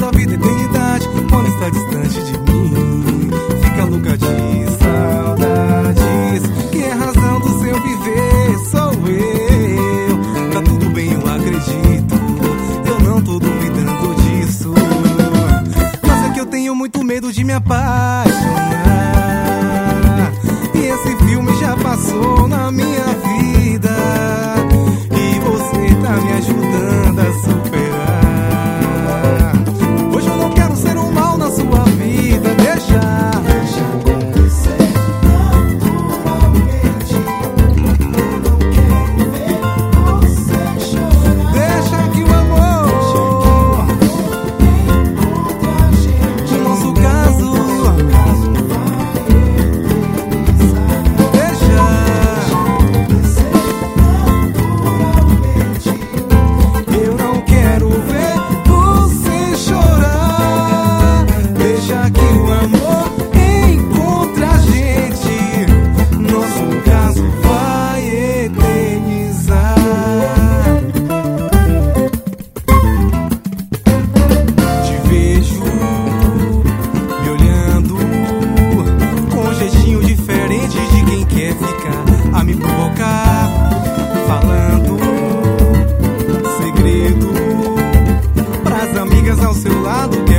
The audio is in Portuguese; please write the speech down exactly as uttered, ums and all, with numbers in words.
sua vida eternidade. Quando está distante de mim, fica louca de saudades. Que é a razão do seu viver sou eu. Tá tudo bem, eu acredito, eu não tô duvidando disso. Mas é que eu tenho muito medo de me apaixonar, e esse filme já passou na minha vida, e você tá me ajudando a superar. Hoje eu não quero ser um mal na sua vida. Deixa, deixa acontecer naturalmente. Eu não quero ver você chorar. Deixa que o amor encontre a gente. O nosso caso a me provocar, falando segredo pras amigas ao seu lado.